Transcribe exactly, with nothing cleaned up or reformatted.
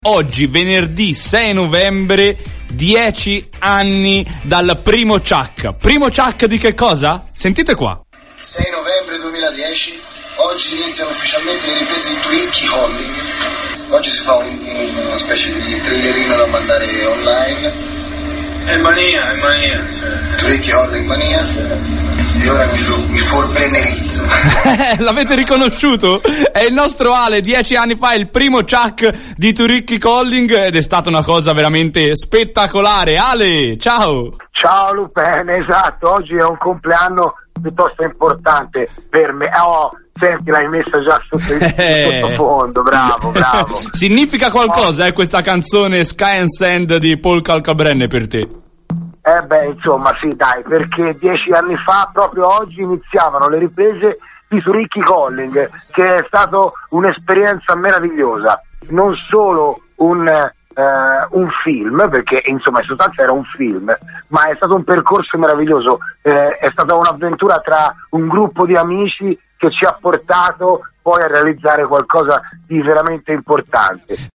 Oggi, venerdì sei novembre, dieci anni dal primo Chuck. Primo Chuck di che cosa? Sentite qua. sei novembre duemiladieci, oggi iniziano ufficialmente le riprese di Turicchi Holling. Oggi si fa un, una specie di trailerino da mandare online. È mania, è mania. Cioè. Turicchi Holling mania. Sì. E ora mi, fu, mi forvenerizzo. L'avete riconosciuto? È il nostro Ale, dieci anni fa, il primo Chuck di Turicchi Calling, ed è stata una cosa veramente spettacolare. Ale, ciao! Ciao Lupene, esatto, oggi è un compleanno piuttosto importante per me. Oh, senti, l'hai messa già sotto il sottofondo, bravo, bravo. Significa qualcosa, eh, questa canzone Sky and Sand di Paul Kalkbrenner per te? Eh beh, insomma, sì, dai, perché dieci anni fa, proprio oggi, iniziavano le riprese di Turicchi Calling, che è stato un'esperienza meravigliosa. Non solo un, eh, un film, perché insomma in sostanza era un film, ma è stato un percorso meraviglioso, eh, è stata un'avventura tra un gruppo di amici che ci ha portato poi a realizzare qualcosa di veramente importante.